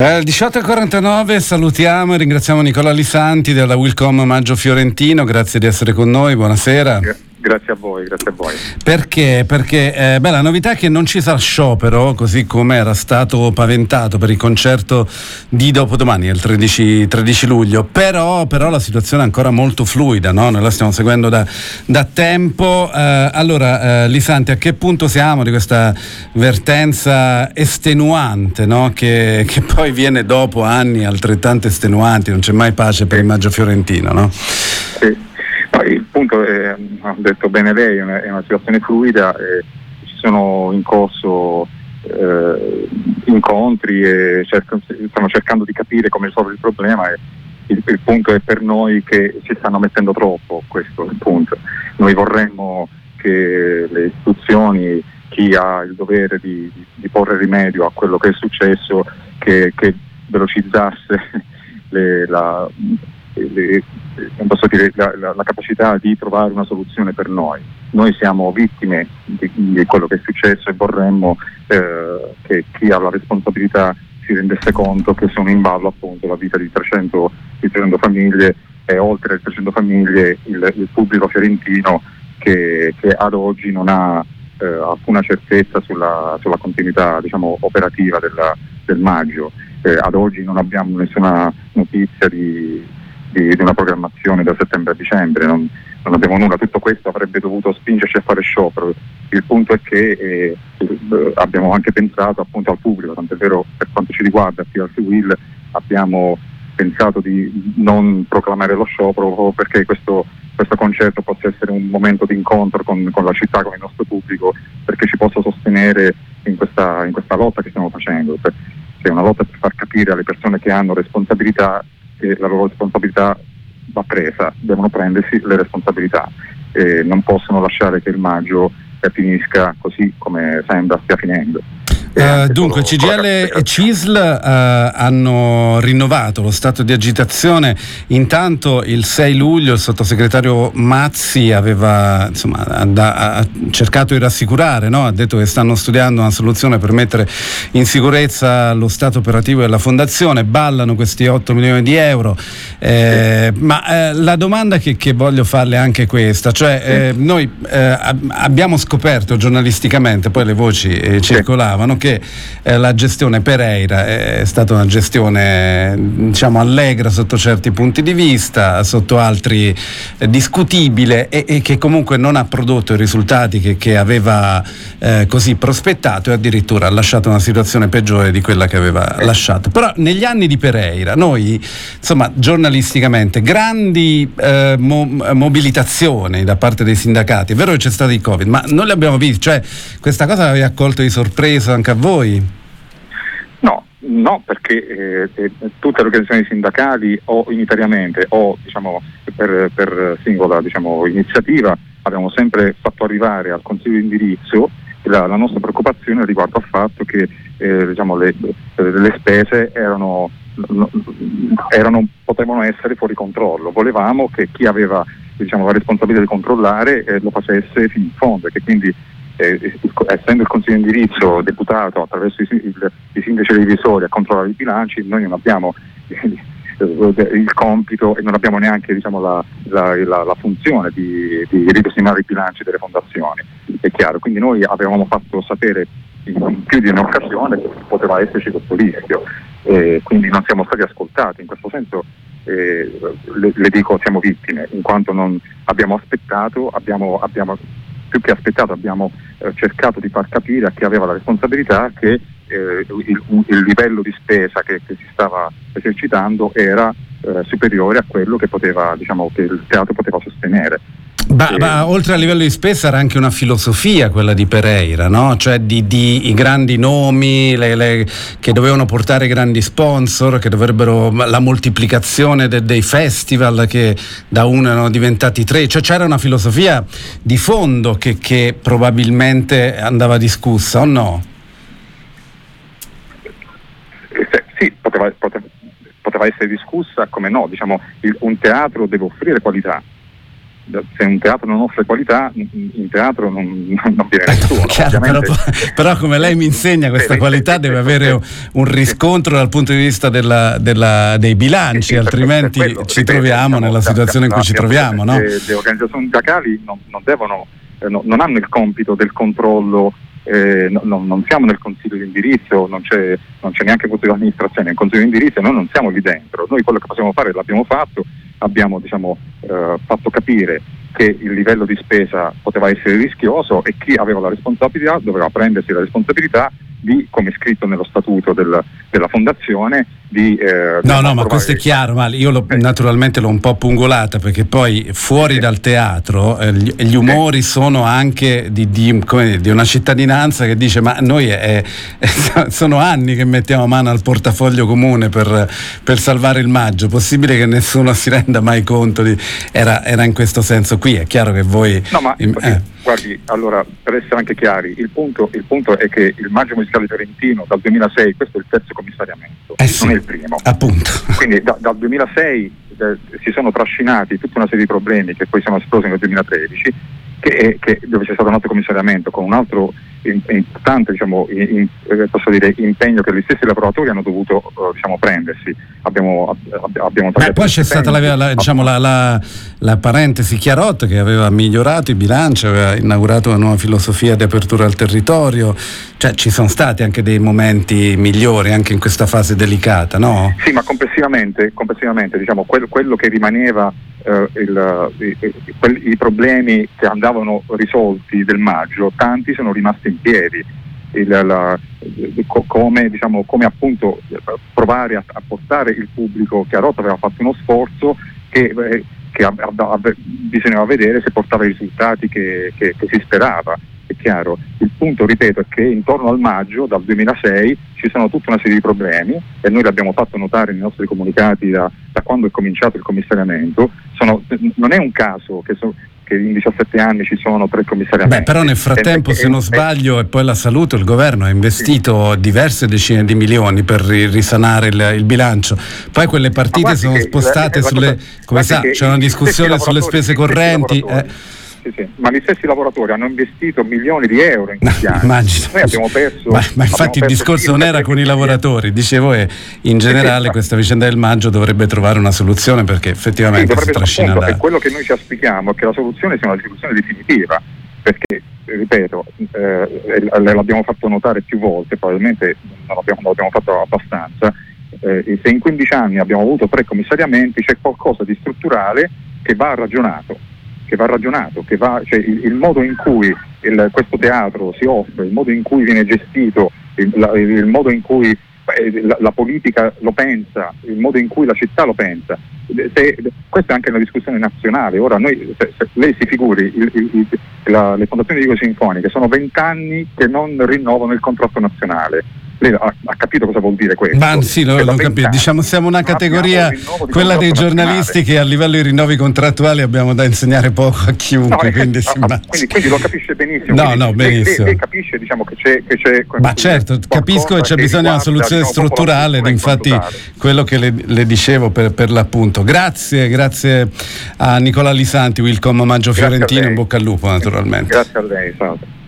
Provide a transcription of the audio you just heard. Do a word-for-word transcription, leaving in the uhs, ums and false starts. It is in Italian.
Eh, diciotto e quarantanove, salutiamo e ringraziamo Nicola Lisanti della Willcom Maggio Fiorentino, grazie di essere con noi, buonasera. Grazie a voi, grazie a voi. Perché? Perché eh, beh, la novità è che non ci sarà sciopero, così come era stato paventato per il concerto di dopodomani, il tredici, tredici luglio, però, però la situazione è ancora molto fluida, no? Noi la stiamo seguendo da, da tempo. Eh, allora, eh, Lisanti, a che punto siamo di questa vertenza estenuante, no? che, che poi viene dopo anni altrettanto estenuanti, non c'è mai pace per il Maggio Fiorentino, no? Sì. Il punto è, ha detto bene lei, è una, è una situazione fluida, e ci sono in corso eh, incontri e cercano, stanno cercando di capire come risolvere il problema, e il, il punto è per noi che si stanno mettendo troppo, questo è il punto. Noi vorremmo che le istituzioni, chi ha il dovere di, di porre rimedio a quello che è successo, che, che velocizzasse le, la, le, non posso dire, la, la, la capacità di trovare una soluzione per noi. Noi siamo vittime di, di quello che è successo e vorremmo eh, che chi ha la responsabilità si rendesse conto che sono in ballo appunto la vita di trecento, di trecento famiglie, e oltre le trecento famiglie il, il pubblico fiorentino che, che ad oggi non ha eh, alcuna certezza sulla, sulla continuità, diciamo, operativa della, del Maggio. Eh, ad oggi non abbiamo nessuna notizia di Di, di una programmazione da settembre a dicembre, non, non abbiamo nulla. Tutto questo avrebbe dovuto spingerci a fare sciopero. Il punto è che eh, eh, abbiamo anche pensato appunto al pubblico, tant'è vero per quanto ci riguarda qui al Will abbiamo pensato di non proclamare lo sciopero perché questo, questo concerto possa essere un momento di incontro con, con la città, con il nostro pubblico, perché ci possa sostenere in questa, in questa lotta che stiamo facendo, che è una lotta per far capire alle persone che hanno responsabilità che la loro responsabilità va presa, devono prendersi le responsabilità e non possono lasciare che il Maggio finisca così come sembra stia finendo. Uh, dunque C G I L e C I S L uh, hanno rinnovato lo stato di agitazione. Intanto il sei luglio il sottosegretario Mazzi aveva insomma ha, ha cercato di rassicurare, no? Ha detto che stanno studiando una soluzione per mettere in sicurezza lo stato operativo della fondazione, ballano questi otto milioni di euro, eh, ma eh, la domanda che, che voglio farle è anche questa, cioè eh, noi eh, abbiamo scoperto giornalisticamente, poi le voci eh, circolavano, che eh, la gestione Pereira è stata una gestione diciamo allegra sotto certi punti di vista, sotto altri eh, discutibile, e, e che comunque non ha prodotto i risultati che, che aveva eh, così prospettato, e addirittura ha lasciato una situazione peggiore di quella che aveva lasciato. Però negli anni di Pereira noi insomma giornalisticamente grandi eh, mo- mobilitazioni da parte dei sindacati, è vero che c'è stato il Covid, ma non le abbiamo viste, cioè questa cosa aveva accolto di sorpresa anche a voi? No, no, perché eh, eh, tutte le organizzazioni sindacali o unitariamente o diciamo per, per singola diciamo, iniziativa abbiamo sempre fatto arrivare al Consiglio di indirizzo la, la nostra preoccupazione riguardo al fatto che eh, diciamo, le, le spese erano, erano, potevano essere fuori controllo. Volevamo che chi aveva diciamo, la responsabilità di controllare eh, lo facesse fino in fondo, e che quindi Eh, essendo il Consiglio di indirizzo deputato attraverso i, il, i sindaci e i revisori a controllare i bilanci, noi non abbiamo eh, il compito e non abbiamo neanche diciamo, la, la, la, la funzione di, di ripristinare i bilanci delle fondazioni, è chiaro. Quindi noi avevamo fatto sapere in, in più di un'occasione che poteva esserci questo rischio, e quindi non siamo stati ascoltati. In questo senso eh, le, le dico siamo vittime, in quanto non abbiamo aspettato, abbiamo, abbiamo più che aspettato abbiamo eh, cercato di far capire a chi aveva la responsabilità che eh, il, il livello di spesa che, che si stava esercitando era eh, superiore a quello che poteva, diciamo, che il teatro poteva sostenere. Ma, ma oltre al livello di spesa era anche una filosofia quella di Pereira, no? Cioè di, di i grandi nomi le, le, che dovevano portare grandi sponsor, che dovrebbero la moltiplicazione de, dei festival che da uno erano diventati tre, cioè c'era una filosofia di fondo che, che probabilmente andava discussa, o no? Eh, sì, poteva, poteva, poteva essere discussa, come no, diciamo il, un teatro deve offrire qualità. se un teatro non offre qualità, in teatro non, non viene nessuno. Chiaro, però, però come lei mi insegna, questa qualità deve avere un riscontro dal punto di vista della, della, dei bilanci, altrimenti quello, ci ripeto, troviamo diciamo, nella situazione in cui ci troviamo. No? Le, le organizzazioni sindacali non, non devono, eh, no, non hanno il compito del controllo. Eh, no, no, non siamo nel consiglio di indirizzo, non c'è, non c'è neanche il consiglio di amministrazione, nel consiglio di indirizzo noi non siamo lì dentro, noi quello che possiamo fare l'abbiamo fatto, abbiamo diciamo, eh, fatto capire che il livello di spesa poteva essere rischioso e chi aveva la responsabilità doveva prendersi la responsabilità di, come è scritto nello statuto del, della fondazione, di eh, no no ma questo è chiaro, ma io lo, eh. naturalmente l'ho un po' pungolata, perché poi fuori eh. dal teatro eh, gli, gli umori eh. sono anche di, di, come dire, di una cittadinanza che dice ma noi è, è, sono anni che mettiamo mano al portafoglio comune per, per salvare il Maggio, possibile che nessuno si renda mai conto di, era, era in questo senso qui, è chiaro che voi no ma eh. guardi, allora per essere anche chiari, il punto, il punto è che il Maggio Musicale Fiorentino dal duemilasei, questo è il terzo commissariamento, eh sì, non è il primo, appunto. Quindi da, dal duemilasei eh, si sono trascinati tutta una serie di problemi che poi sono esplosi nel duemilatredici, che, che, dove c'è stato un altro commissariamento con un altro in, importante diciamo, in, in, posso dire, impegno che gli stessi lavoratori hanno dovuto uh, diciamo, prendersi. Abbiamo, ab, abbiamo Beh, poi c'è stata la, la, diciamo, la, la, la parentesi Chiarot che aveva migliorato i bilanci, aveva inaugurato una nuova filosofia di apertura al territorio, cioè ci sono stati anche dei momenti migliori anche in questa fase delicata, no? Sì, ma complessivamente, complessivamente diciamo, quello, quello che rimaneva Uh, il, i, i, i problemi che andavano risolti del Maggio, tanti sono rimasti in piedi. Il, la, co, come, diciamo, come appunto provare a, a portare il pubblico. Chiarot aveva fatto uno sforzo che, eh, che a, a, a, bisognava vedere se portava i risultati che, che, che si sperava. È chiaro, il punto, ripeto, è che intorno al Maggio, dal duemilasei, ci sono tutta una serie di problemi e noi l'abbiamo fatto notare nei nostri comunicati da, da quando è cominciato il commissariamento. Sono, non è un caso che, so, che in diciassette anni ci sono tre commissariamenti. Beh, però nel frattempo, e, se non sbaglio, e poi la salute, il governo ha investito sì. diverse decine di milioni per risanare il, il bilancio. Poi quelle partite sono spostate la, sulle, come sa, c'è una discussione sulle spese correnti. Eh. Sì, sì. Ma gli stessi lavoratori hanno investito milioni di euro in questi anni. Immagino. Noi abbiamo perso. Ma, ma infatti il discorso non era con i lavoratori, dicevo, e in generale sì, questa vicenda del Maggio dovrebbe trovare una soluzione, perché effettivamente sì, si trascina da... E quello che noi ci auspichiamo è che la soluzione sia una soluzione definitiva, perché ripeto, eh, l'abbiamo fatto notare più volte, probabilmente non abbiamo, non abbiamo fatto abbastanza. Eh, se in quindici anni abbiamo avuto tre commissariamenti, c'è qualcosa di strutturale che va ragionato. che va ragionato, che va, cioè il, il modo in cui il, questo teatro si offre, il modo in cui viene gestito, il, la, il modo in cui eh, la, la politica lo pensa, il modo in cui la città lo pensa. Se, questa è anche una discussione nazionale. Ora noi, se, se lei si figuri, il, il, il, la, le fondazioni lirico-sinfoniche sono vent'anni che non rinnovano il contratto nazionale. Lei ha, ha capito cosa vuol dire questo? Ma sì, lo, lo capito. Diciamo, siamo una categoria, quella dei giornalisti, nazionale, che a livello di rinnovi contrattuali abbiamo da insegnare poco a chiunque. No, quindi, eh, ah, quindi, quindi lo capisce benissimo. No, no, benissimo. Lei, lei capisce, diciamo, che c'è, che c'è ma certo, capisco che c'è bisogno di una soluzione strutturale, ed infatti quello che le, le dicevo per, per l'appunto. Grazie, grazie a Nicola Lisanti, Wilcom Maggio Fiorentino, in bocca al lupo naturalmente. Grazie a lei, salve.